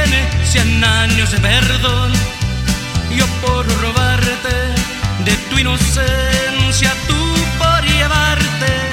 tiene 100 años de perdón. Yo por robarte de tu inocencia, tú por llevarte